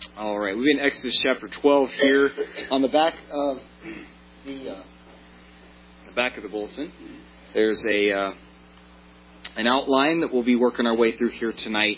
All right, we've been in Exodus chapter 12 here. On the back of the bulletin, there's an outline that we'll be working our way through here tonight.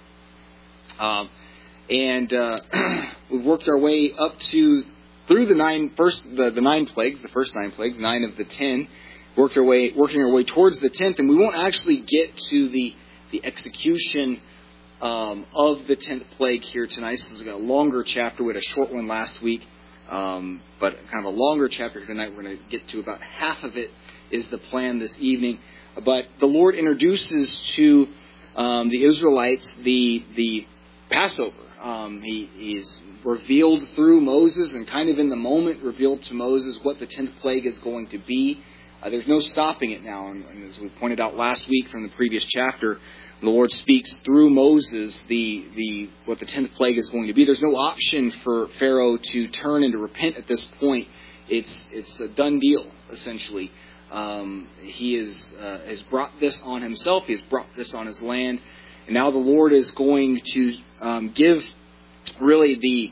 We've worked our way up through the nine plagues, the first 9 plagues, 9 of the 10. Working our way towards the 10th, and we won't actually get to the execution of the 10th plague here tonight. So this is a longer chapter. We had a short one last week, but kind of a longer chapter tonight. We're going to get to about half of it is the plan this evening. But the Lord introduces to the Israelites the Passover. He is revealed through Moses, and kind of in the moment revealed to Moses what the 10th plague is going to be. There's no stopping it now, and as we pointed out last week from the previous chapter, the Lord speaks through Moses what the 10th plague is going to be. There's no option for Pharaoh to turn and to repent at this point. It's a done deal, essentially. He has brought this on himself. He has brought this on his land, and now the Lord is going to give really the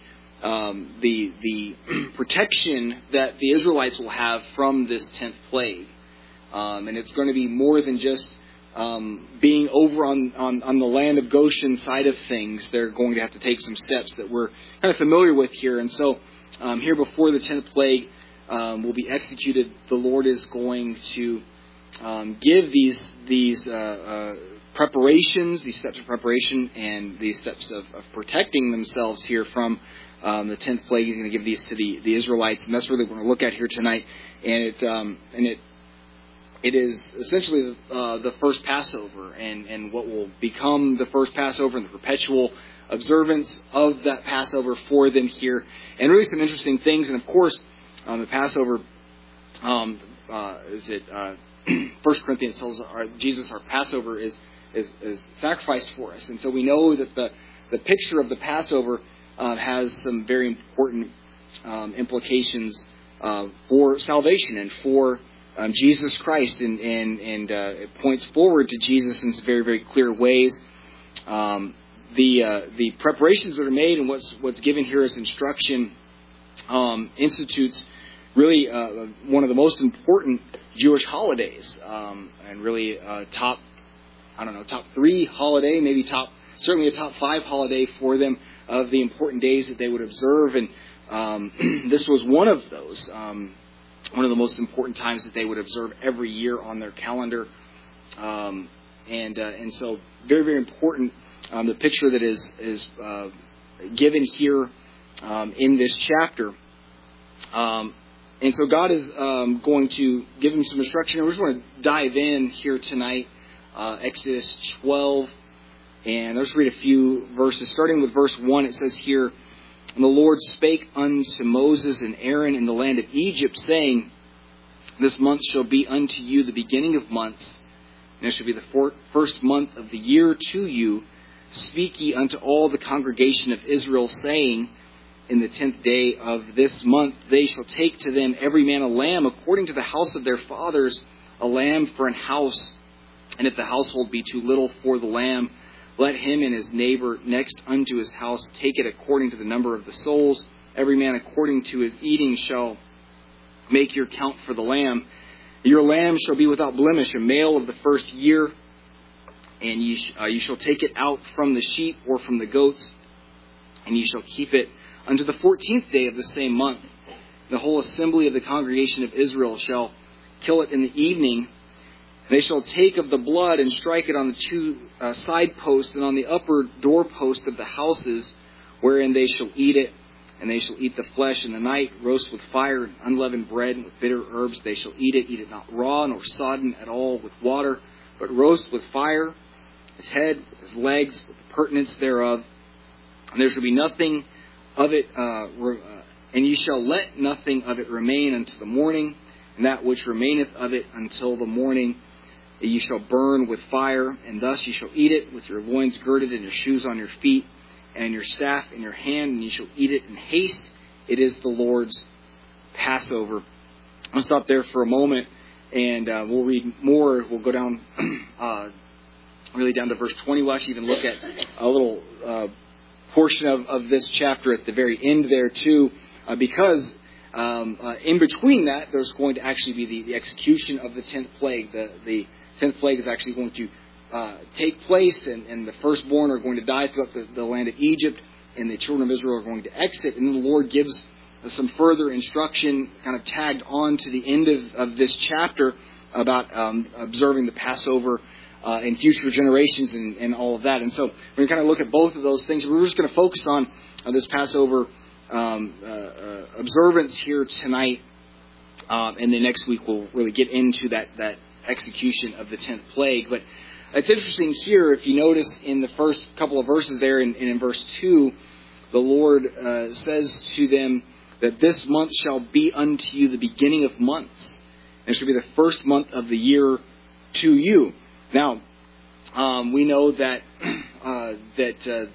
protection that the Israelites will have from this 10th plague. And it's going to be more than just being over on the land of Goshen side of things. They're going to have to take some steps that we're kind of familiar with here. And so here before the 10th plague will be executed, the Lord is going to give these preparations, these steps of preparation, and these steps of protecting themselves here from the 10th plague. He's going to give these to the Israelites, and that's really what we're going to look at here tonight. And it is essentially the first Passover, and what will become the first Passover and the perpetual observance of that Passover for them here, and really some interesting things. And of course, the Passover 1 Corinthians tells us Jesus, our Passover, is sacrificed for us, and so we know that the picture of the Passover has some very important implications for salvation and for Jesus Christ, and it points forward to Jesus in some very, very clear ways. The preparations that are made and what's given here as instruction institutes really one of the most important Jewish holidays, and really top 3 holiday, maybe certainly a top 5 holiday for them of the important days that they would observe, and this was one of those. One of the most important times that they would observe every year on their calendar, and so very, very important. The picture that is given here in this chapter, and so God is going to give him some instruction. And we just want to dive in here tonight, Exodus 12, and let's read a few verses. Starting with verse 1, it says here, "And the Lord spake unto Moses and Aaron in the land of Egypt, saying, This month shall be unto you the beginning of months, and it shall be the first month of the year to you. Speak ye unto all the congregation of Israel, saying, In the 10th day of this month they shall take to them every man a lamb according to the house of their fathers, a lamb for an house. And if the household be too little for the lamb, let him and his neighbor next unto his house take it according to the number of the souls. Every man according to his eating shall make your count for the lamb. Your lamb shall be without blemish, a male of the first year. And ye shall take it out from the sheep or from the goats, and ye shall keep it unto the 14th day of the same month. The whole assembly of the congregation of Israel shall kill it in the evening. They shall take of the blood and strike it on the 2 side posts and on the upper doorpost of the houses, wherein they shall eat it. And they shall eat the flesh in the night, roast with fire, and unleavened bread, and with bitter herbs they shall eat it not raw, nor sodden at all with water, but roast with fire, his head, with his legs, with the purtenance thereof. And there shall be nothing of it, and ye shall let nothing of it remain unto the morning, and that which remaineth of it until the morning ye shall burn with fire, and thus ye shall eat it with your loins girded and your shoes on your feet, and your staff in your hand, and ye shall eat it in haste. It is the Lord's Passover." I'll stop there for a moment, and we'll read more. We'll go down, really down to verse 20. We'll actually even look at a little portion of this chapter at the very end there too, because in between that, there's going to actually be the execution of the 10th plague. The 10th plague is actually going to take place, and the firstborn are going to die throughout the land of Egypt, and the children of Israel are going to exit. And then the Lord gives some further instruction kind of tagged on to the end of this chapter about observing the Passover in future generations and all of that. And so we're going to kind of look at both of those things. We're just going to focus on this Passover observance here tonight, and then next week we'll really get into that execution of the 10th plague. But it's interesting here, if you notice in the first couple of verses there, and in verse 2, the Lord says to them that this month shall be unto you the beginning of months, and it shall be the first month of the year to you. Now, we know that the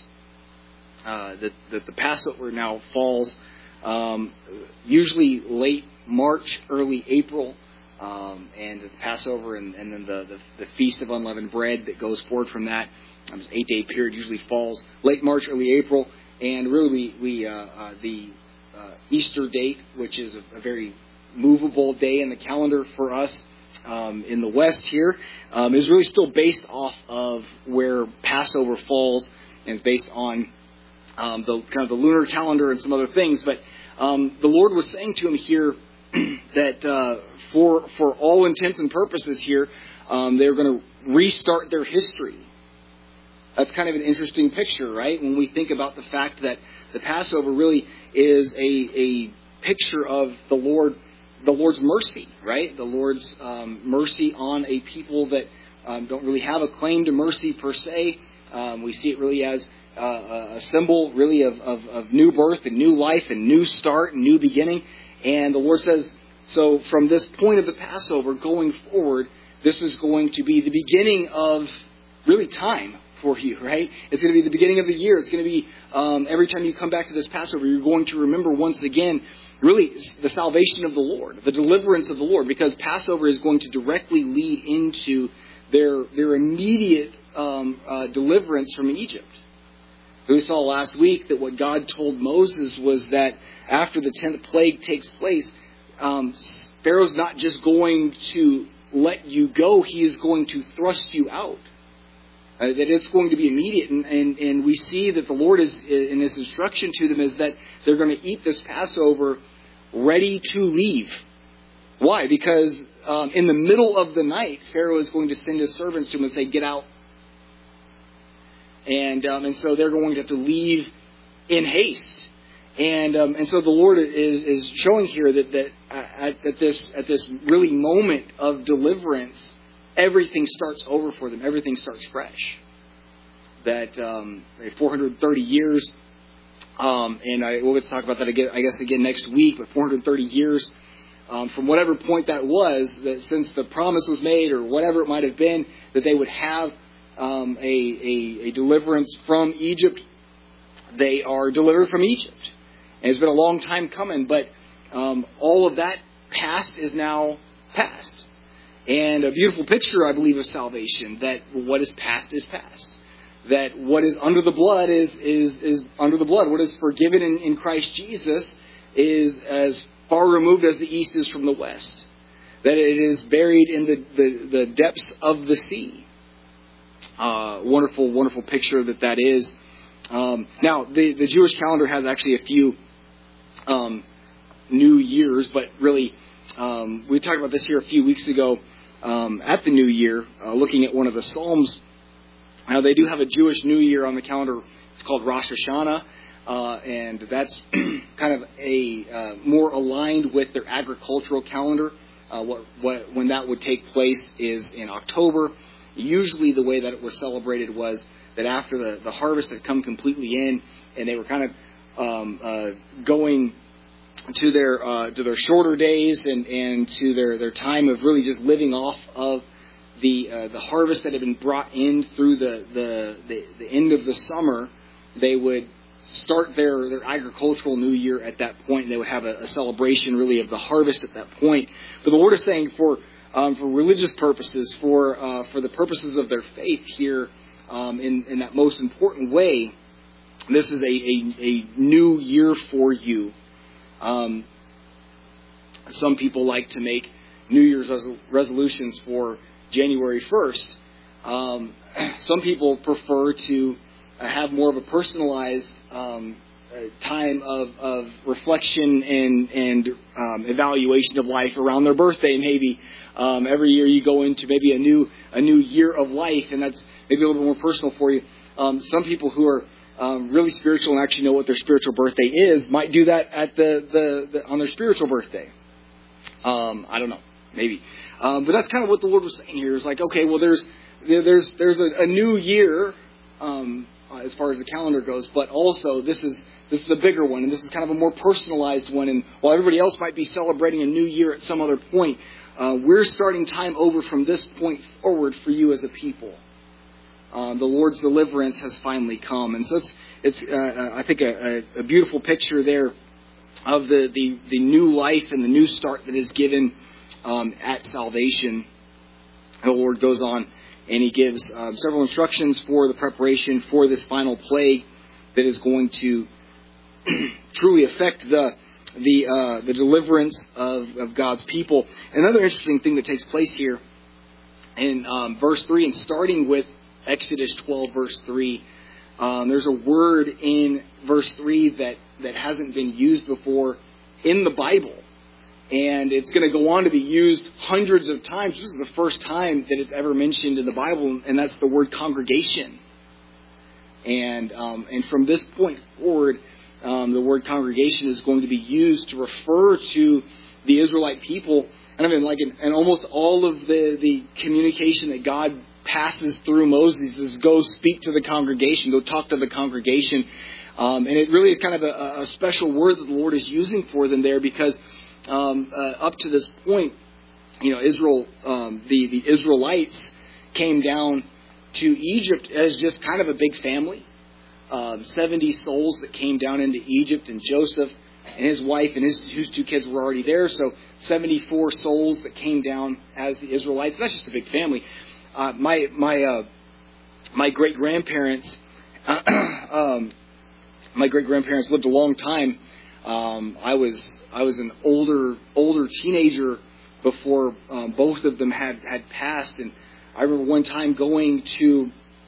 Passover now falls usually late March, early April, and the Passover and then the Feast of Unleavened Bread that goes forward from that. This 8-day period usually falls late March, early April, and really the Easter date, which is a very movable day in the calendar for us in the West here, is really still based off of where Passover falls, and it's based on the kind of the lunar calendar and some other things. But the Lord was saying to him here that for all intents and purposes here, they're going to restart their history. That's kind of an interesting picture, right? When we think about the fact that the Passover really is a picture of the Lord's mercy, right? The Lord's mercy on a people that don't really have a claim to mercy per se. We see it really as a symbol, really, of new birth and new life and new start and new beginning. And the Lord says, so from this point of the Passover going forward, this is going to be the beginning of really time for you, right? It's going to be the beginning of the year. It's going to be every time you come back to this Passover, you're going to remember once again, really, the salvation of the Lord, the deliverance of the Lord, because Passover is going to directly lead into their immediate deliverance from Egypt. We saw last week that what God told Moses was that after the 10th plague takes place, Pharaoh's not just going to let you go, he is going to thrust you out. That it's going to be immediate. And we see that the Lord is, in his instruction to them, is that they're going to eat this Passover ready to leave. Why? Because in the middle of the night, Pharaoh is going to send his servants to him and say, get out. And so they're going to have to leave in haste. And so the Lord is showing here that at this really moment of deliverance, everything starts over for them. Everything starts fresh. That 430 years, and we'll get to talk about that again, I guess again next week. But 430 years from whatever point that was, that since the promise was made or whatever it might have been, that they would have a deliverance from Egypt. They are delivered from Egypt. And it's been a long time coming, but all of that past is now past. And a beautiful picture, I believe, of salvation, that what is past is past. That what is under the blood is under the blood. What is forgiven in Christ Jesus is as far removed as the east is from the west. That it is buried in the depths of the sea. Wonderful, wonderful picture that is. Now, the Jewish calendar has actually a few New Years, but really, we talked about this here a few weeks ago at the New Year, looking at one of the Psalms. Now, they do have a Jewish New Year on the calendar. It's called Rosh Hashanah, and that's kind of a more aligned with their agricultural calendar. When that would take place is in October. Usually the way that it was celebrated was that after the harvest had come completely in, and they were kind of going to their shorter days and to their time of really just living off of the harvest that had been brought in through the end of the summer, they would start their agricultural new year at that point, and they would have a celebration really of the harvest at that point. But the Lord is saying for religious purposes, for the purposes of their faith here, in that most important way, this is a new year for you. Some people like to make New Year's resolutions for January 1st. Some people prefer to have more of a personalized time of reflection and evaluation of life around their birthday. Maybe every year you go into maybe a new year of life, and that's maybe a little bit more personal for you. Some people who are really spiritual and actually know what their spiritual birthday is might do that at on their spiritual birthday. I don't know, maybe, but that's kind of what the Lord was saying here. It's like, okay, well, there's a new year as far as the calendar goes, but also this is a bigger one, and this is kind of a more personalized one. And while everybody else might be celebrating a new year at some other point, we're starting time over from this point forward for you as a people. The Lord's deliverance has finally come, and so it's I think a beautiful picture there of the new life and the new start that is given at salvation. The Lord goes on and He gives several instructions for the preparation for this final plague that is going to truly affect the deliverance of God's people. Another interesting thing that takes place here in verse 3, and starting with Exodus 12, verse 3, there's a word in verse 3 that hasn't been used before in the Bible. And it's going to go on to be used hundreds of times. This is the first time that it's ever mentioned in the Bible, and that's the word congregation. And from this point forward, the word congregation is going to be used to refer to the Israelite people. And I mean, like in almost all of the communication that God passes through Moses is go speak to the congregation, go talk to the congregation. And it really is kind of a special word that the Lord is using for them there, because up to this point, Israel, the Israelites came down to Egypt as just kind of a big family. 70 souls that came down into Egypt, and Joseph and his wife and his two kids were already there. So 74 souls that came down as the Israelites. That's just a big family. My great grandparents, lived a long time. I was an older teenager before both of them had passed, and I remember one time going to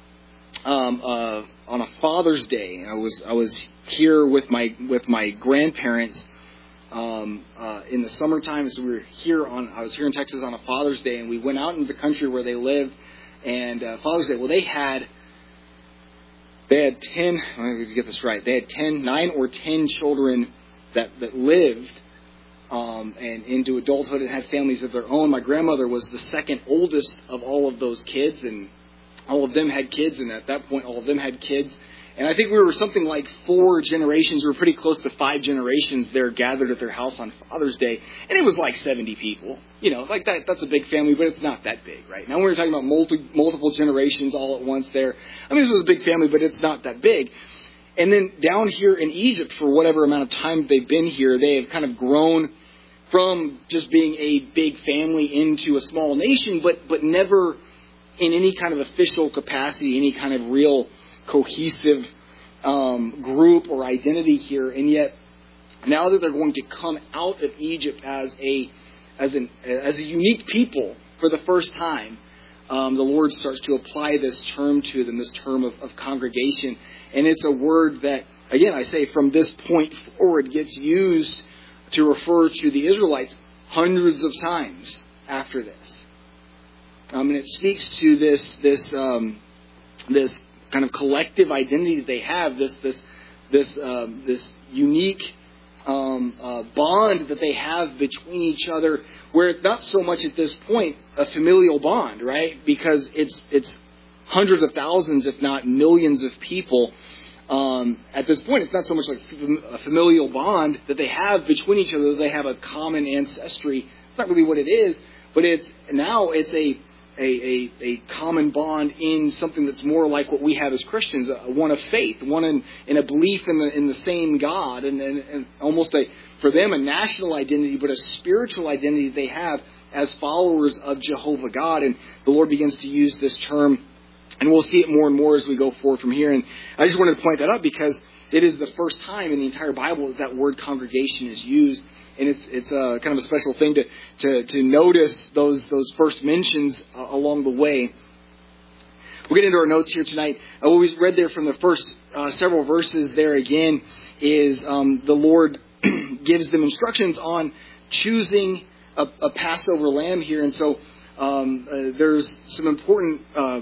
on a Father's Day. I was here with my grandparents in the summertime. So I was here in Texas on a Father's Day, and we went out into the country where they lived. And Father's Day, well, they had 10. Let me get this right. They had 9 or 10 children that lived and into adulthood and had families of their own. My grandmother was the second oldest of all of those kids, and all of them had kids, and at that point, all of them had kids. And I think we were something like 4 generations. We were pretty close to 5 generations there gathered at their house on Father's Day. And it was like 70 people. Like that's a big family, but it's not that big, right? Now we're talking about multiple generations all at once there. I mean, this was a big family, but it's not that big. And then down here in Egypt, for whatever amount of time they've been here, they have kind of grown from just being a big family into a small nation, but never in any kind of official capacity, any kind of real cohesive group or identity here. And yet, now that they're going to come out of Egypt as a unique people for the first time, the Lord starts to apply this term to them, this term of congregation. And it's a word that, again, I say from this point forward gets used to refer to the Israelites hundreds of times after this. And it speaks to this kind of collective identity that they have, this unique bond that they have between each other, where it's not so much at this point a familial bond, right? Because it's hundreds of thousands, if not millions of people. At this point, it's not so much like a familial bond that they have between each other. They have a common ancestry. It's not really what it is, but it's a common bond in something that's more like what we have as Christians, one of faith, one in a belief in the same God, and almost for them a national identity, but a spiritual identity they have as followers of Jehovah God. And the Lord begins to use this term, and we'll see it more and more as we go forward from here. And I just wanted to point that out because it is the first time in the entire Bible that word congregation is used. And it's kind of a special thing to notice those first mentions along the way. We'll get into our notes here tonight. What we read there from the first several verses there again is the Lord gives them instructions on choosing a Passover lamb here. And so there's some important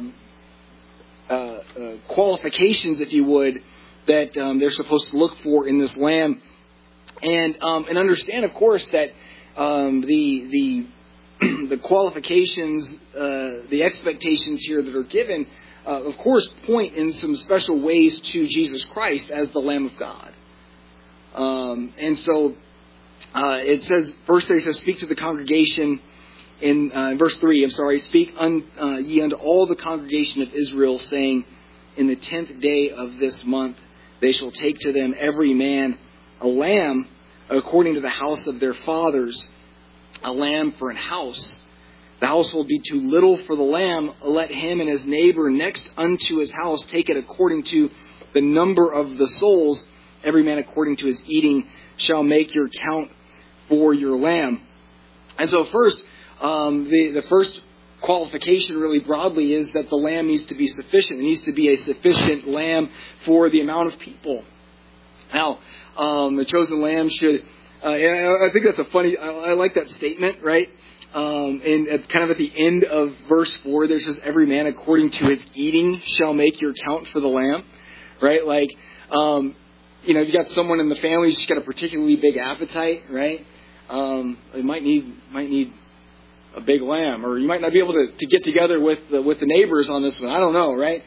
qualifications, if you would, that they're supposed to look for in this lamb. And understand, of course, that the qualifications, the expectations here that are given, of course, point in some special ways to Jesus Christ as the Lamb of God. And so it says, verse 3 says, speak to the congregation. In verse 3, speak ye unto all the congregation of Israel, saying, in the 10th day of this month they shall take to them every man a lamb according to the house of their fathers, a lamb for an house. The household be too little for the lamb, let him and his neighbor next unto his house take it according to the number of the souls. Every man according to his eating shall make your count for your lamb. And so first, the first qualification really broadly is that the lamb needs to be sufficient. It needs to be a sufficient lamb for the amount of people. Now, the chosen lamb should, I think that's a funny, I like that statement, right? And kind of at the end of verse 4, there says, every man according to his eating shall make your count for the lamb, right? Like, if you got someone in the family who's got a particularly big appetite, right? They might need a big lamb, or you might not be able to get together with the neighbors on this one. I don't know, right?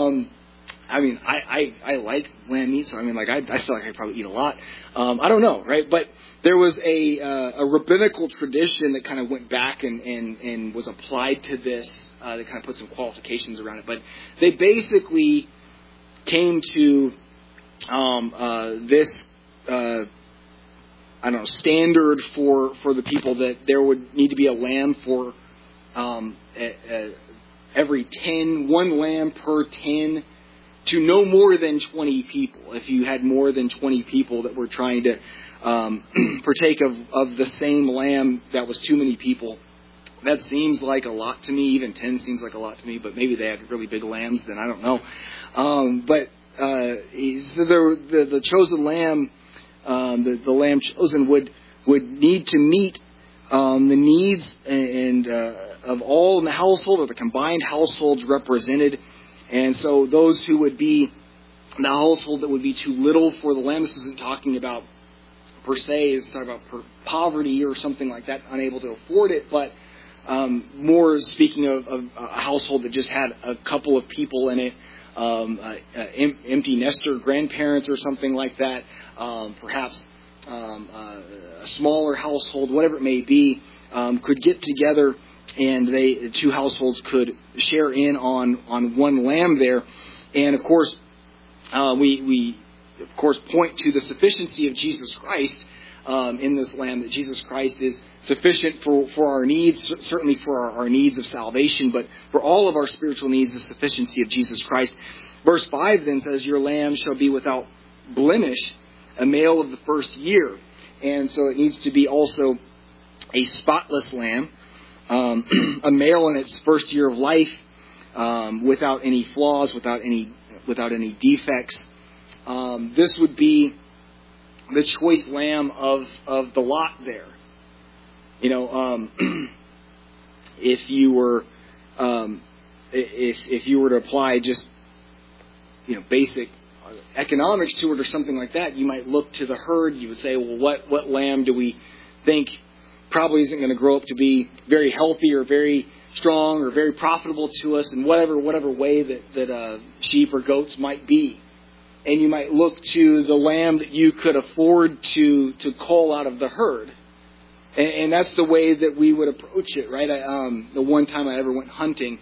I like lamb meat, so I feel like I probably eat a lot. I don't know, right? But there was a rabbinical tradition that kind of went back and was applied to this. They kind of put some qualifications around it, but they basically came to this standard for the people, that there would need to be a lamb for every 10, one lamb per 10, to no more than 20 people. If you had more than 20 people that were trying to partake of the same lamb, that was too many people. That seems like a lot to me. Even 10 seems like a lot to me, but maybe they had really big lambs, then I don't know. But the chosen lamb, the lamb chosen would need to meet the needs and of all in the household, or the combined households represented. And so those who would be in the household that would be too little for the lamb, this isn't talking about per se, it's talking about poverty or something like that, unable to afford it, but more speaking of a household that just had a couple of people in it, empty nester grandparents or something like that, perhaps a smaller household, whatever it may be, could get together, and the two households could share in on one lamb there. And of course, we of course point to the sufficiency of Jesus Christ in this lamb, that Jesus Christ is sufficient for our needs, certainly for our needs of salvation, but for all of our spiritual needs, the sufficiency of Jesus Christ. Verse 5 then says, your lamb shall be without blemish, a male of the first year. And so it needs to be also a spotless lamb, a male in its first year of life, without any flaws, without any defects. This would be the choice lamb of the lot there. If you were if you were to apply just basic economics to it or something like that, you might look to the herd. You would say, well, what lamb do we think probably isn't going to grow up to be very healthy or very strong or very profitable to us in whatever way that sheep or goats might be. And you might look to the lamb that you could afford to cull out of the herd. And that's the way that we would approach it, right? The one time I ever went hunting,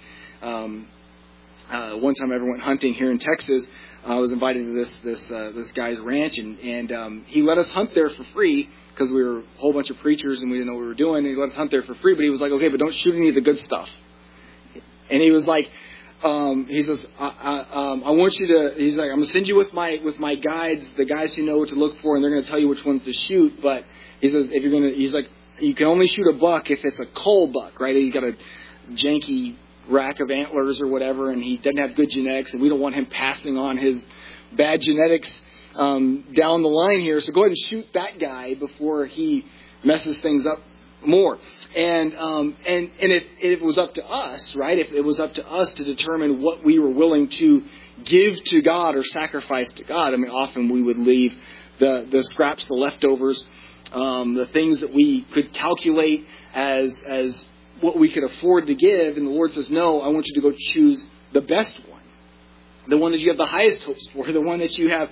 here in Texas, I was invited to this guy's ranch, and he let us hunt there for free because we were a whole bunch of preachers and we didn't know what we were doing. And he let us hunt there for free, but he was like, okay, but don't shoot any of the good stuff. And he was like, he says, I want you to, he's like, I'm going to send you with my guides, the guys who know what to look for, and they're going to tell you which ones to shoot. But he says, if you're going to, he's like, you can only shoot a buck if it's a cull buck, right? He's got a janky rack of antlers or whatever, and he doesn't have good genetics, and we don't want him passing on his bad genetics down the line here. So go ahead and shoot that guy before he messes things up more. And if it was up to us, right? If it was up to us to determine what we were willing to give to God or sacrifice to God, I mean, often we would leave the scraps, the leftovers, the things that we could calculate as what we could afford to give. And the Lord says, no, I want you to go choose the best one. The one that you have the highest hopes for, the one that you have,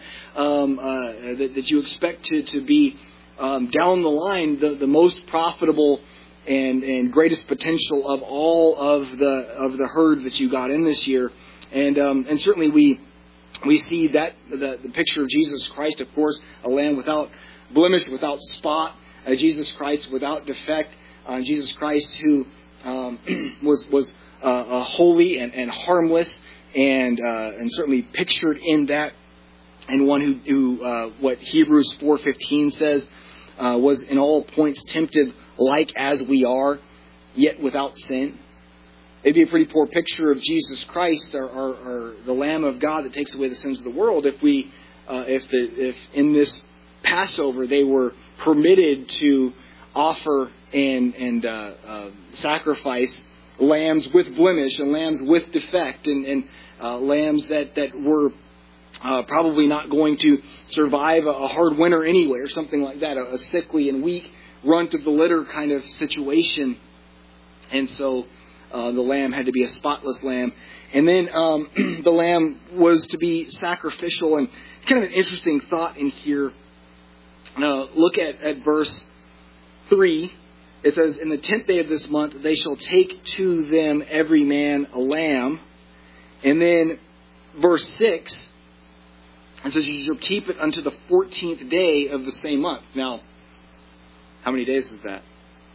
that you expect to be down the line, the most profitable and greatest potential of all of the herd that you got in this year. And certainly we see that the picture of Jesus Christ, of course, a lamb without blemish, without spot, Jesus Christ without defect, Jesus Christ who was holy and harmless, and certainly pictured in that, and one who what Hebrews 4:15 says, was in all points tempted like as we are, yet without sin. It'd be a pretty poor picture of Jesus Christ, or the Lamb of God that takes away the sins of the world, if in this Passover they were permitted to offer and sacrifice lambs with blemish and lambs with defect and lambs that were probably not going to survive a hard winter anyway, or something like that, a sickly and weak runt of the litter kind of situation. And so the lamb had to be a spotless lamb. And then the lamb was to be sacrificial. And kind of an interesting thought in here. Look at verse 3. It says, in the 10th day of this month, they shall take to them every man a lamb. And then verse 6, it says, you shall keep it unto the 14th day of the same month. Now, how many days is that?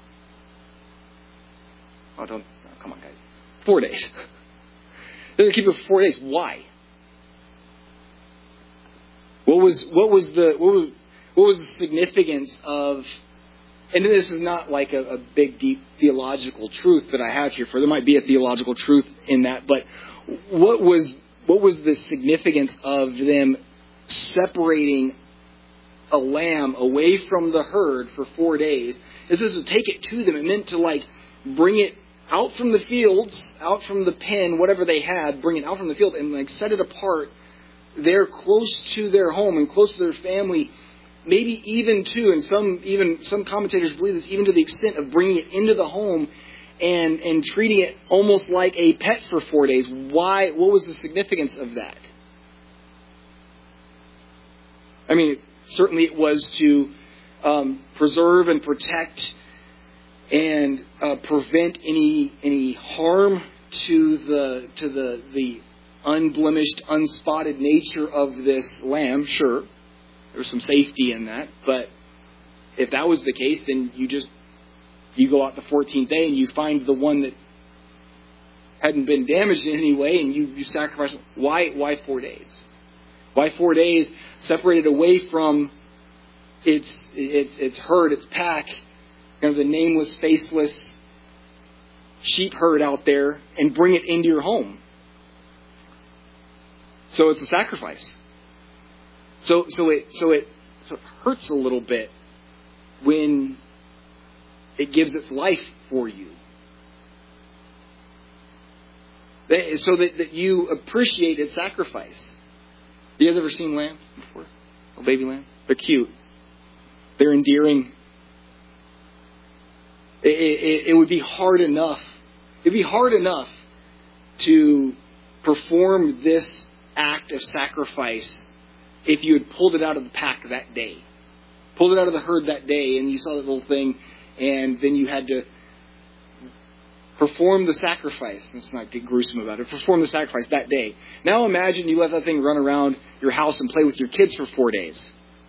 Come on, guys. 4 days. They're going to keep it for 4 days. Why? What was the significance of? And this is not like a big, deep theological truth that I have here. For there might be a theological truth in that, but what was the significance of them separating a lamb away from the herd for 4 days? This is to take it to them. It meant to bring it out from the fields, out from the pen, whatever they had, bring it out from the field and set it apart there close to their home and close to their family. Maybe even to, and some commentators believe this, even to the extent of bringing it into the home and treating it almost like a pet for 4 days. Why? What was the significance of that? I mean, certainly it was to preserve and protect and prevent any harm to the unblemished, unspotted nature of this lamb. Sure, there was some safety in that, but if that was the case, then you go out the 14th day and you find the one that hadn't been damaged in any way, and you sacrifice. Why 4 days? Why 4 days separated away from its herd, its pack, kind of the nameless, faceless sheep herd out there, and bring it into your home? So it's a sacrifice. So it hurts a little bit when it gives its life for you. So that you appreciate its sacrifice. You guys ever seen lambs before? A baby lamb? They're cute. They're endearing. It would be hard enough. It'd be hard enough to perform this act of sacrifice if you had pulled it out of the pack that day. Pulled it out of the herd that day, and you saw that little thing, and then you had to perform the sacrifice. Let's not get gruesome about it. Perform the sacrifice that day. Now imagine you let that thing run around your house and play with your kids for 4 days.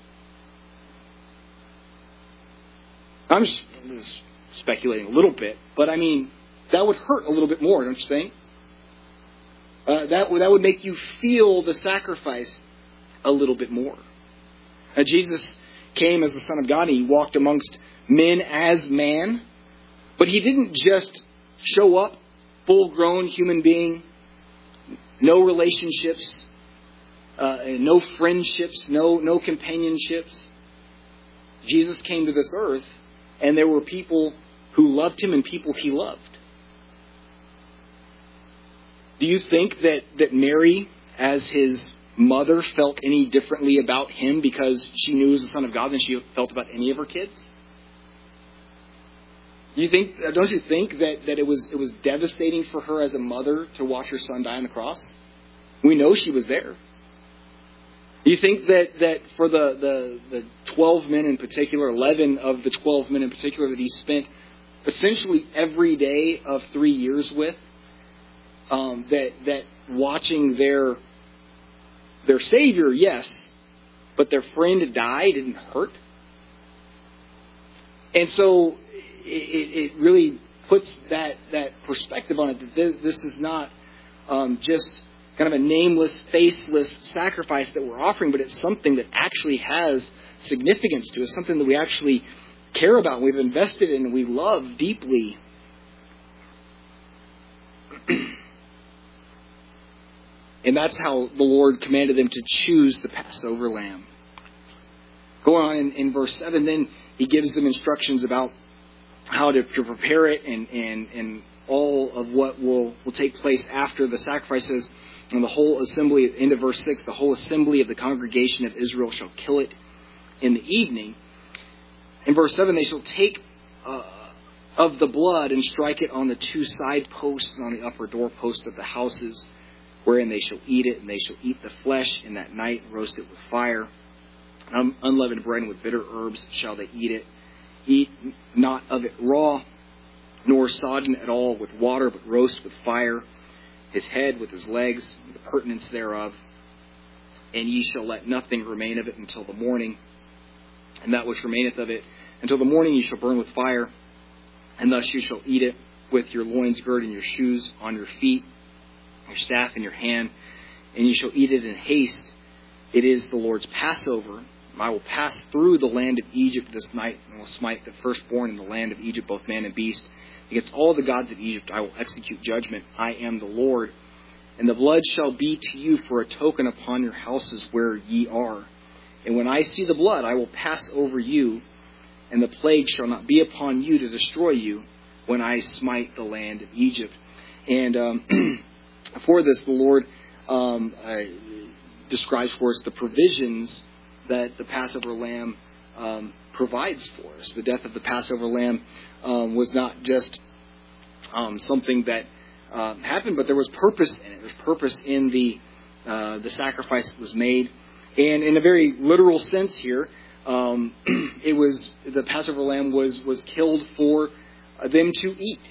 I'm just speculating a little bit, but I mean, that would hurt a little bit more, don't you think? that would make you feel the sacrifice a little bit more. Jesus came as the Son of God, and he walked amongst men as man. But he didn't just show up, full-grown human being, no relationships, no friendships, no companionships. Jesus came to this earth, and there were people who loved him and people he loved. Do you think that Mary, as his mother, felt any differently about him because she knew he was the Son of God than she felt about any of her kids? Don't you think that it was devastating for her as a mother to watch her son die on the cross? We know she was there. Do you think that for the 12 men in particular, 11 of the 12 men in particular that he spent essentially every day of 3 years with, that watching their Savior, yes, but their friend die didn't hurt? And so it really puts that perspective on it, that this is not just kind of a nameless, faceless sacrifice that we're offering, but it's something that actually has significance to us, something that we actually care about, we've invested in, and we love deeply. And that's how the Lord commanded them to choose the Passover lamb. Going on in verse 7, then he gives them instructions about how to prepare it and all of what will take place after the sacrifices. And the whole assembly, at the end of verse 6, the whole assembly of the congregation of Israel shall kill it in the evening. In verse 7, they shall take of the blood and strike it on the 2 side posts and on the upper doorpost of the houses, wherein they shall eat it, and they shall eat the flesh in that night, and roast it with fire. Unleavened bread and with bitter herbs shall they eat it. Eat not of it raw, nor sodden at all with water, but roast with fire his head with his legs, and the purtenance thereof. And ye shall let nothing remain of it until the morning. And that which remaineth of it until the morning ye shall burn with fire. And thus you shall eat it with your loins girded and your shoes on your feet, your staff in your hand. And ye shall eat it in haste. It is the Lord's Passover. I will pass through the land of Egypt this night, and will smite the firstborn in the land of Egypt, both man and beast. Against all the gods of Egypt I will execute judgment. I am the Lord. And the blood shall be to you for a token upon your houses where ye are. And when I see the blood, I will pass over you, and the plague shall not be upon you to destroy you when I smite the land of Egypt. And for this, the Lord describes for us the provisions that the Passover lamb provides for us. The death of the Passover lamb was not just something that happened, but there was purpose in it. There was purpose in the sacrifice that was made. And in a very literal sense here, it was the Passover lamb was killed for them to eat.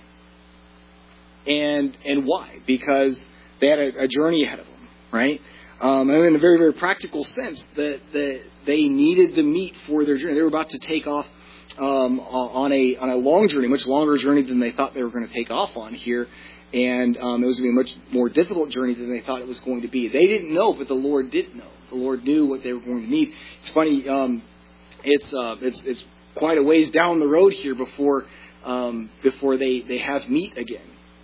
And why? Because they had a journey ahead of them, right? And in a very, very practical sense, that they needed the meat for their journey. They were about to take off on a long journey, much longer journey than they thought they were going to take off on here. And it was going to be a much more difficult journey than they thought it was going to be. They didn't know, but the Lord did know. The Lord knew what they were going to need. It's funny. It's quite a ways down the road here before they have meat again.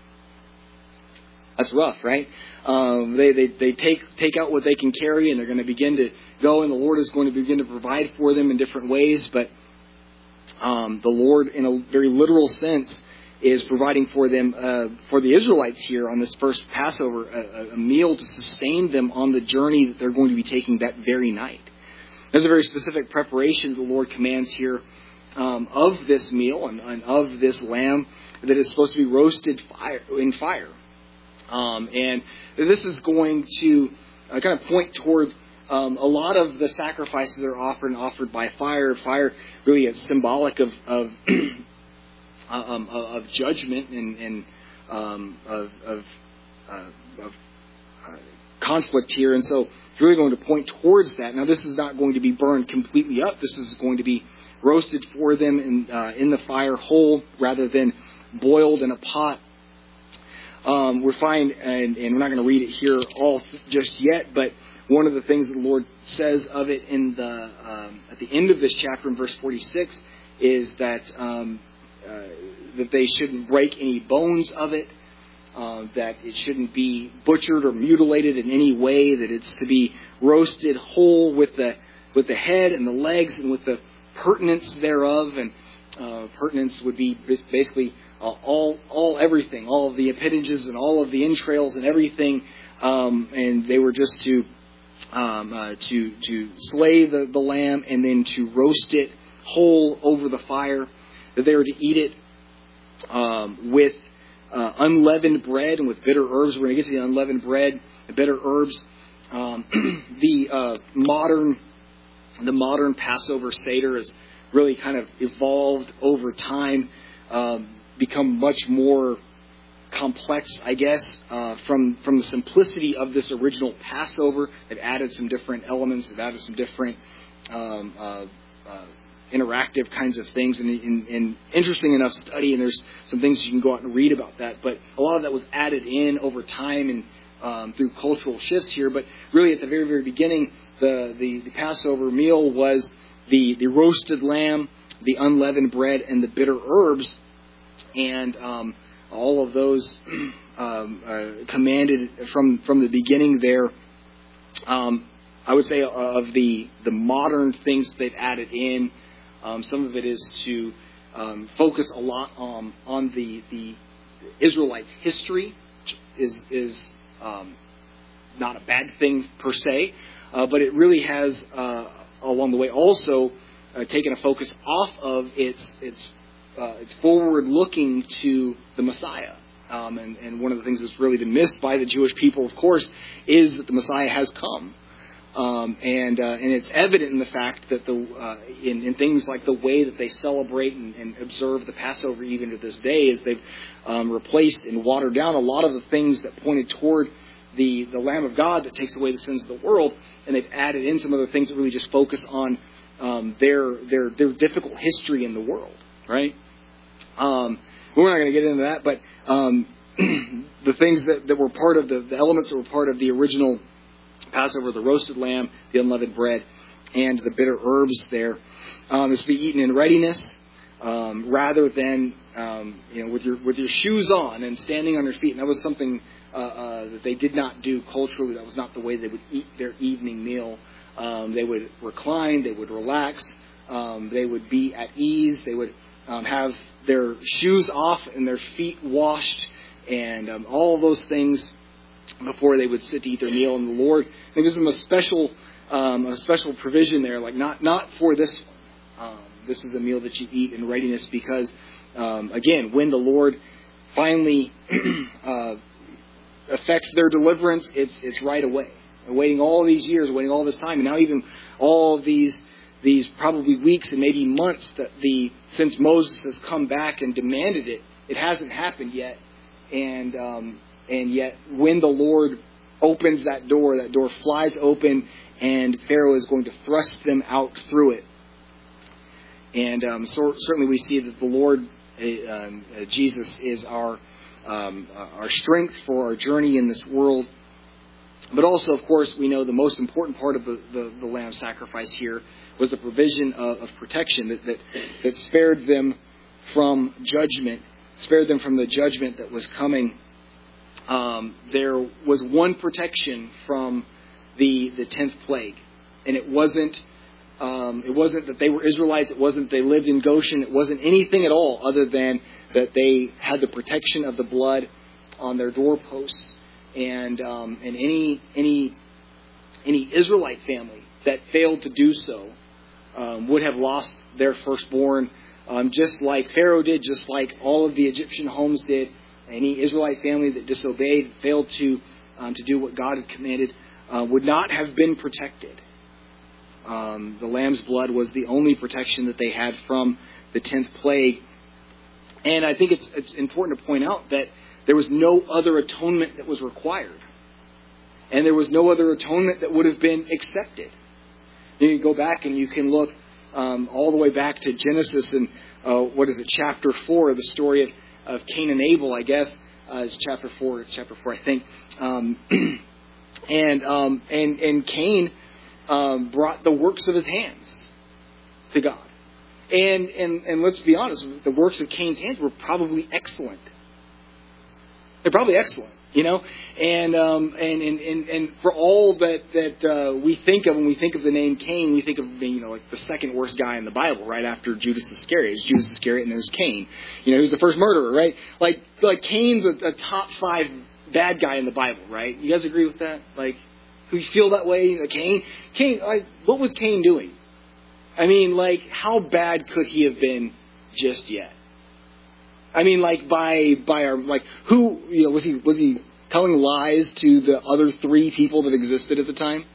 That's rough, right? They take out what they can carry, and they're going to begin to go, and the Lord is going to begin to provide for them in different ways. But the Lord, in a very literal sense, is providing for them, for the Israelites here on this first Passover, a meal to sustain them on the journey that they're going to be taking that very night. There's a very specific preparation the Lord commands here of this meal and of this lamb that is supposed to be roasted in fire. And this is going to kind of point toward a lot of the sacrifices that are offered by fire. Fire really is symbolic of judgment and of conflict here, and so it's really going to point towards that. Now, this is not going to be burned completely up. This is going to be roasted for them in the fire whole, rather than boiled in a pot. we find, and we're not going to read it here all just yet, but one of the things that the Lord says of it in the at the end of this chapter in verse 46 is that that they shouldn't break any bones of it, that it shouldn't be butchered or mutilated in any way, that it's to be roasted whole with the head and the legs and with the pertinence thereof. And pertinence would be basically everything, all of the appendages and all of the entrails and everything. And they were just to slay the lamb and then to roast it whole over the fire. That they were to eat it with unleavened bread and with bitter herbs. We're going to get to the unleavened bread, the bitter herbs. The modern Passover Seder has really kind of evolved over time, become much more complex, I guess, from the simplicity of this original Passover. They've added some different elements. They've added some different interactive kinds of things, and interesting enough study, and there's some things you can go out and read about that, but a lot of that was added in over time and through cultural shifts here. But really at the very, very beginning, the Passover meal was the roasted lamb, the unleavened bread, and the bitter herbs, and all of those commanded from the beginning there. I would say of the modern things they've added in, some of it is to focus a lot on the Israelites' history, which is not a bad thing per se, but it really has along the way also taken a focus off of its forward looking to the Messiah. And one of the things that's really been missed by the Jewish people, of course, is that the Messiah has come. And it's evident in the fact that in things like the way that they celebrate and observe the Passover even to this day, is they've replaced and watered down a lot of the things that pointed toward the Lamb of God that takes away the sins of the world, and they've added in some other things that really just focus on their difficult history in the world, right? We're not going to get into that, but the things that were part of the elements that were part of the original Passover, the roasted lamb, the unleavened bread, and the bitter herbs there, is to be eaten in readiness, rather than with your shoes on and standing on your feet. And that was something that they did not do culturally. That was not the way they would eat their evening meal. They would recline, they would relax, they would be at ease, they would have their shoes off and their feet washed, and all of those things before they would sit to eat their meal. And the Lord gives them a special provision there, like not for this one. This is a meal that you eat in readiness because, again, when the Lord finally affects their deliverance, it's right away. And waiting all these years, waiting all this time, and now even all these probably weeks and maybe months since Moses has come back and demanded it, it hasn't happened yet. And yet, when the Lord opens that door flies open, and Pharaoh is going to thrust them out through it. And so certainly we see that the Lord, Jesus, is our strength for our journey in this world. But also, of course, we know the most important part of the lamb sacrifice here was the provision of protection that spared them from judgment, spared them from the judgment that was coming. There was one protection from the 10th plague, and it wasn't that they were Israelites. It wasn't that they lived in Goshen. It wasn't anything at all other than that they had the protection of the blood on their doorposts, and any Israelite family that failed to do so would have lost their firstborn, just like Pharaoh did, just like all of the Egyptian homes did. Any Israelite family that disobeyed, failed to do what God had commanded, would not have been protected. The lamb's blood was the only protection that they had from the 10th plague. And I think it's important to point out that there was no other atonement that was required. And there was no other atonement that would have been accepted. You can go back and you can look all the way back to Genesis and chapter 4, the story of Cain and Abel, I guess. It's chapter 4. It's chapter 4, I think. And Cain brought the works of his hands to God. And let's be honest, the works of Cain's hands were probably excellent. They're probably excellent, and for all that we think of when we think of the name Cain, we think of like the second worst guy in the Bible, right after Judas Iscariot. It's Judas Iscariot, and there's Cain. Who's the first murderer, right? Like Cain's a top 5 bad guy in the Bible, right? You guys agree with that? Like, who feel that way? Cain, what was Cain doing? I mean, like, how bad could he have been just yet? I mean, like, by our, like, who, was he telling lies to the other 3 people that existed at the time?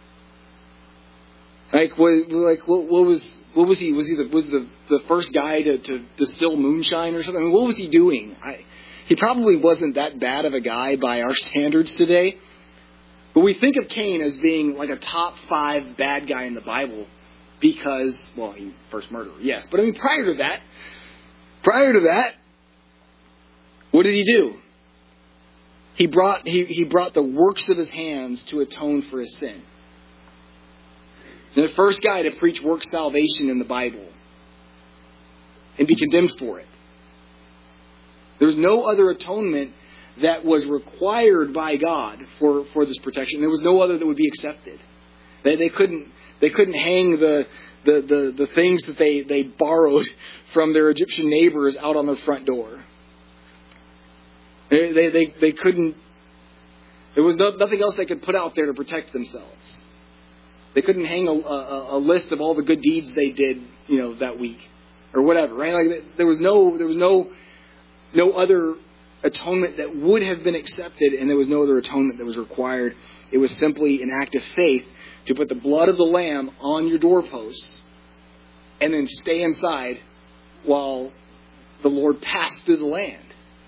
Like, what was he? Was he the first guy to distill moonshine or something? I mean, what was he doing? He probably wasn't that bad of a guy by our standards today. But we think of Cain as being like a top 5 bad guy in the Bible because, well, he first murderer, yes. But I mean, prior to that, what did he do? He brought the works of his hands to atone for his sin. And the first guy to preach work salvation in the Bible and be condemned for it. There's no other atonement that was required by God for this protection. There was no other that would be accepted. They couldn't hang the things that they borrowed from their Egyptian neighbors out on their front door. They couldn't. There was nothing else they could put out there to protect themselves. They couldn't hang a list of all the good deeds they did, that week or whatever. Right? Like there was no other atonement that would have been accepted, and there was no other atonement that was required. It was simply an act of faith to put the blood of the lamb on your doorposts and then stay inside while the Lord passed through the land.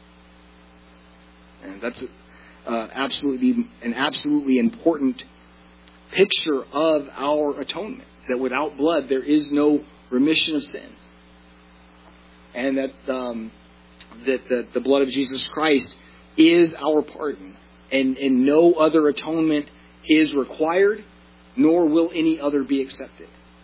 And that's an absolutely important picture of our atonement. That without blood there is no remission of sins, and that the blood of Jesus Christ is our pardon, and no other atonement is required, nor will any other be accepted.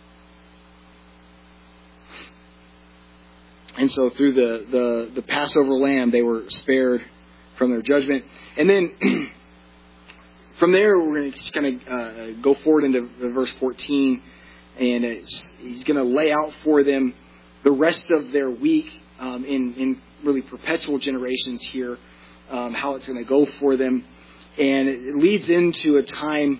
And so through the Passover lamb, they were spared from their judgment. And then from there, we're going to just kind of go forward into verse 14, and he's going to lay out for them the rest of their week in really perpetual generations here, how it's going to go for them. And it leads into a time,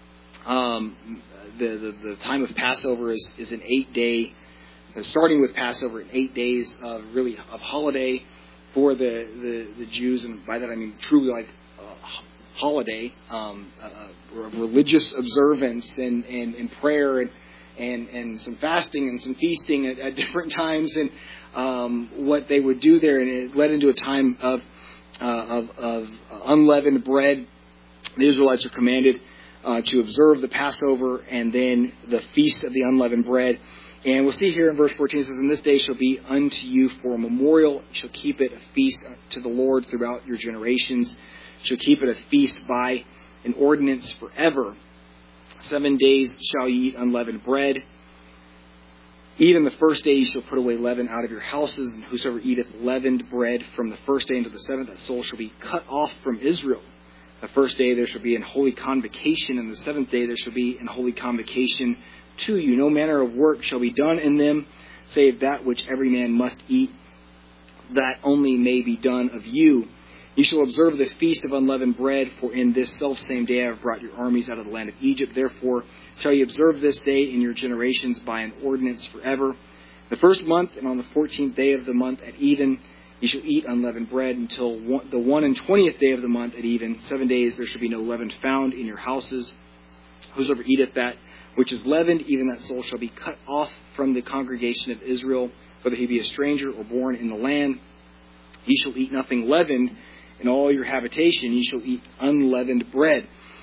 the time of Passover is an 8-day, starting with Passover, 8 days of holiday for the Jews, and by that I mean truly like holiday, religious observance and prayer and some fasting and some feasting at different times, and what they would do there, and it led into a time of unleavened bread. The Israelites are commanded to observe the Passover and then the feast of the unleavened bread. And we'll see here in verse 14, it says, "And this day shall be unto you for a memorial. You shall keep it a feast to the Lord throughout your generations. You shall keep it a feast by an ordinance forever. 7 days shall ye eat unleavened bread. Even the first day you shall put away leaven out of your houses, and whosoever eateth leavened bread from the first day unto the 7th, that soul shall be cut off from Israel. The first day there shall be an holy convocation, and the 7th day there shall be an holy convocation to you. No manner of work shall be done in them, save that which every man must eat, that only may be done of you. You shall observe the feast of unleavened bread, for in this selfsame day I have brought your armies out of the land of Egypt. Therefore shall you observe this day in your generations by an ordinance forever. The first month, and on the 14th day of the month at even, you shall eat unleavened bread until the 21st day of the month at even. 7 days there shall be no leaven found in your houses. Whosoever eateth that which is leavened, even that soul shall be cut off from the congregation of Israel, whether he be a stranger or born in the land. Ye shall eat nothing leavened in all your habitation. Ye shall eat unleavened bread."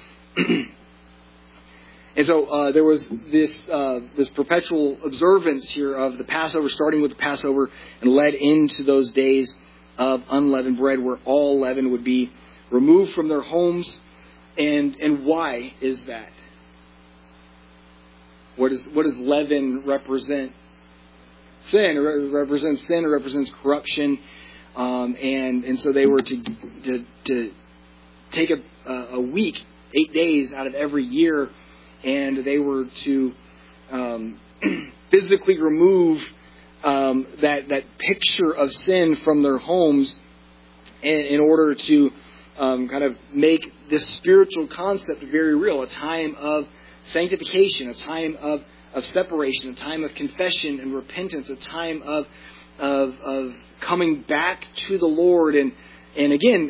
And so there was this perpetual observance here of the Passover, starting with the Passover and led into those days of unleavened bread, where all leaven would be removed from their homes. And why is that? What does leaven represent? Sin. It represents sin. It represents corruption. And so they were to take a week, 8 days out of every year, and they were to physically remove that picture of sin from their homes in order to kind of make this spiritual concept very real. A time of sanctification, a time of separation, a time of confession and repentance, a time of coming back to the Lord. And again,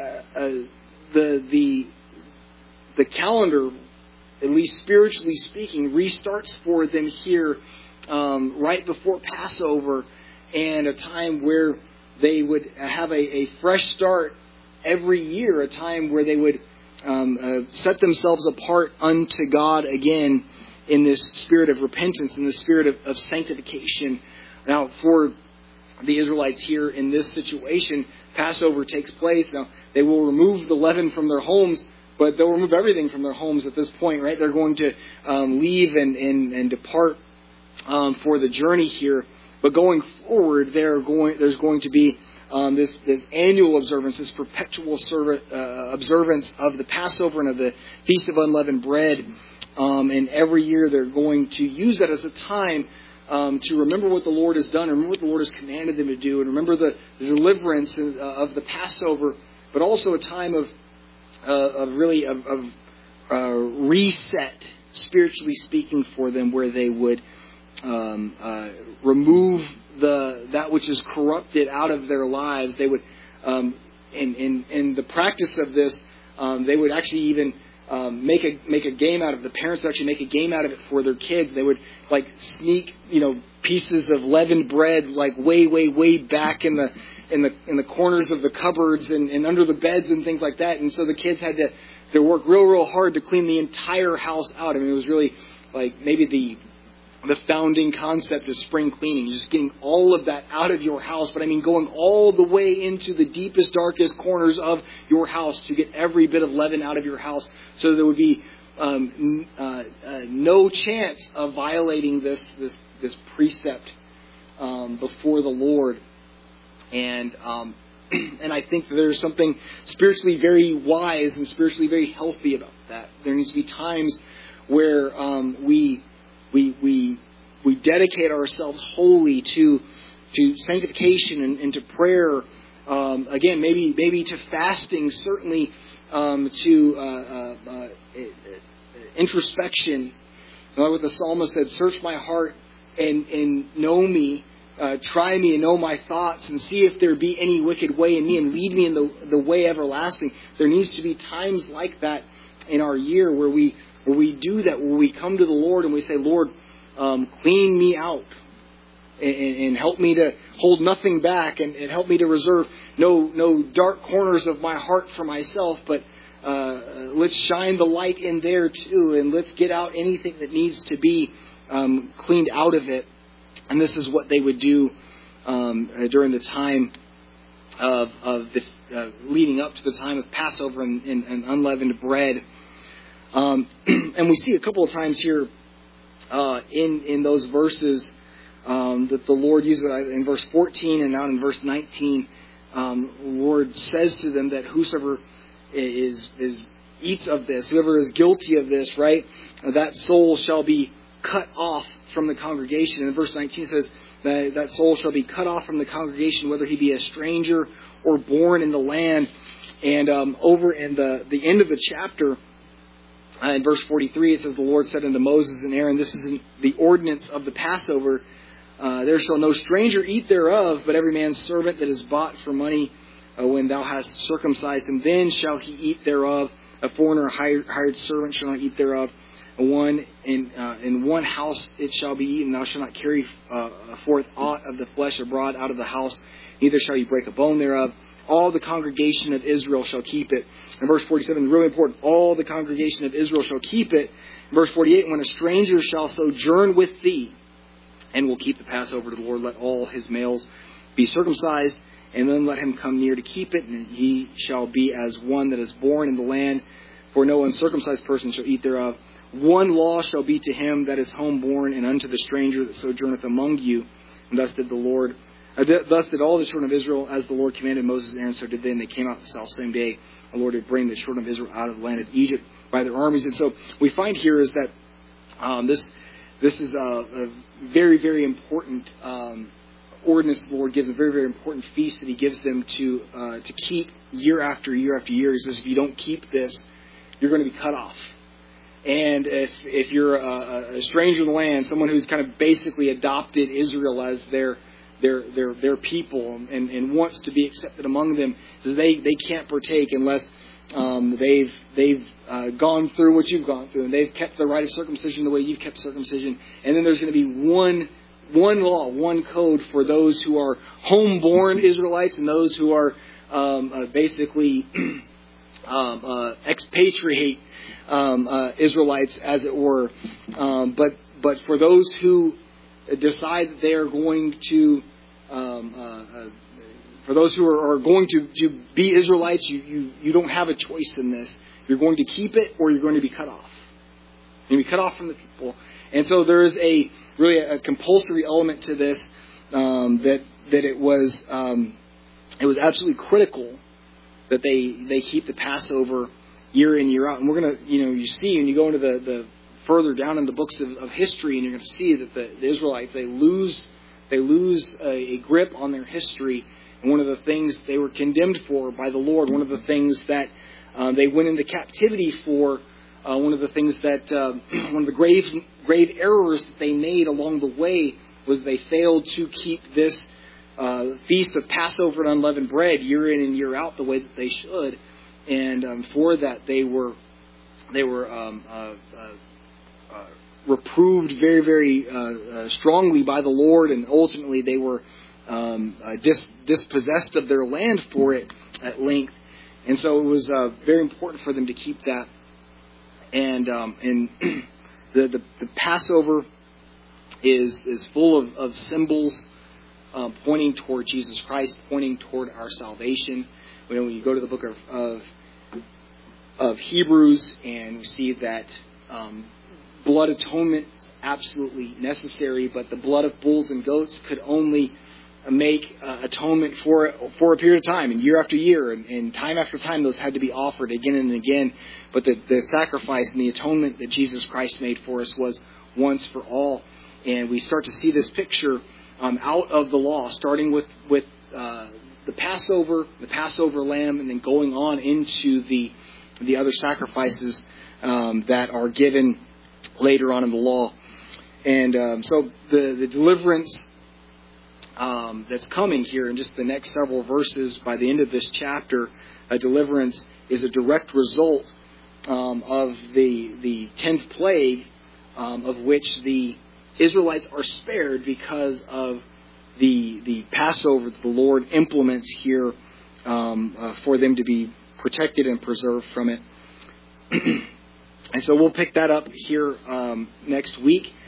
the calendar, at least spiritually speaking, restarts for them here right before Passover, and a time where they would have a fresh start every year, a time where they would set themselves apart unto God again in this spirit of repentance, in the spirit of sanctification. Now, for the Israelites here in this situation, Passover takes place. Now, they will remove the leaven from their homes, but they'll remove everything from their homes at this point, right? They're going to leave and depart for the journey here. But going forward, there's going to be this annual observance, this perpetual observance of the Passover and of the Feast of Unleavened Bread. And every year they're going to use that as a time to remember what the Lord has done, remember what the Lord has commanded them to do, and remember the deliverance of the Passover, but also a time of reset, spiritually speaking, for them, where they would remove that which is corrupted out of their lives. They would, in the practice of this, they would actually even make a game out of it. The parents would actually make a game out of it for their kids. They would sneak, pieces of leavened bread way back in the corners of the cupboards and under the beds and things like that. And so the kids had to work real hard to clean the entire house out. I mean, it was really maybe the founding concept of spring cleaning, just getting all of that out of your house. But I mean, going all the way into the deepest, darkest corners of your house to get every bit of leaven out of your house, so there would be no chance of violating this precept before the Lord. And I think that there's something spiritually very wise and spiritually very healthy about that. There needs to be times where we dedicate ourselves wholly to sanctification and to prayer. Again, maybe to fasting, certainly to introspection. What the psalmist said: "Search my heart and know me. Try me and know my thoughts, and see if there be any wicked way in me, and lead me in the way everlasting." There needs to be times like that in our year where we do that, where we come to the Lord and we say, "Lord, clean me out and help me to hold nothing back, and help me to reserve no dark corners of my heart for myself, but let's shine the light in there too, and let's get out anything that needs to be cleaned out of it." And this is what they would do during the time of the leading up to the time of Passover and unleavened bread. And we see a couple of times here in those verses that the Lord uses in verse 14 and now in verse 19. The Lord says to them that whosoever eats of this, whoever is guilty of this, right, that soul shall be cut off from the congregation. And verse 19 says that soul shall be cut off from the congregation, whether he be a stranger or born in the land. And over in the end of the chapter, in verse 43, it says, "The Lord said unto Moses and Aaron, this is the ordinance of the Passover. There shall no stranger eat thereof, but every man's servant that is bought for money, when thou hast circumcised him, then shall he eat thereof. A foreigner, hired servant, shall not eat thereof. In one house it shall be eaten. Thou shalt not carry forth aught of the flesh abroad out of the house, neither shall you break a bone thereof. All the congregation of Israel shall keep it." And verse 47 is really important. All the congregation of Israel shall keep it. Verse 48, "When a stranger shall sojourn with thee, and will keep the Passover to the Lord, let all his males be circumcised, and then let him come near to keep it, and he shall be as one that is born in the land. For no uncircumcised person shall eat thereof. One law shall be to him that is homeborn, and unto the stranger that sojourneth among you. And thus did all the children of Israel, as the Lord commanded Moses and Aaron, so did they, and they came out the selfsame day. The Lord did bring the children of Israel out of the land of Egypt by their armies. And so we find here is that this is a very, very important ordinance the Lord gives, a very, very important feast that he gives them to keep year after year after year. He says, if you don't keep this, you're going to be cut off. And if you're a stranger in the land, someone who's kind of basically adopted Israel as their people and wants to be accepted among them, says they can't partake unless they've gone through what you've gone through, and they've kept the rite of circumcision the way you've kept circumcision. And then there's going to be one law, one code for those who are homeborn Israelites and those who are basically expatriate Israelites, as it were. But for those who decide that they are going to, for those who are going to be Israelites, you don't have a choice in this. You're going to keep it, or you're going to be cut off. You're going to be cut off from the people. And so there is really a compulsory element to this, that it was absolutely critical that they keep the Passover year in, year out. And we're going to, you see, when you go into the further down in the books of history, and you're going to see that the Israelites, they lose a grip on their history. And one of the things they were condemned for by the Lord, one of the things that they went into captivity for, one of the things that, one of the grave errors that they made along the way was they failed to keep this feast of Passover and unleavened bread year in and year out the way that they should. And for that they were reproved very, very strongly by the Lord, and ultimately they were dispossessed of their land for it at length. And so it was very important for them to keep that. And the Passover is full of symbols pointing toward Jesus Christ, pointing toward our salvation. When you go to the book of Hebrews, and we see that blood atonement is absolutely necessary, but the blood of bulls and goats could only make atonement for a period of time, and year after year, and time after time, those had to be offered again and again. But the sacrifice and the atonement that Jesus Christ made for us was once for all. And we start to see this picture out of the law, starting with the Passover lamb, and then going on into the other sacrifices that are given later on in the law. And so the deliverance that's coming here in just the next several verses by the end of this chapter, deliverance is a direct result of the 10th plague, of which the Israelites are spared because of the Passover that the Lord implements here for them to be protected and preserved from it. And so we'll pick that up here next week.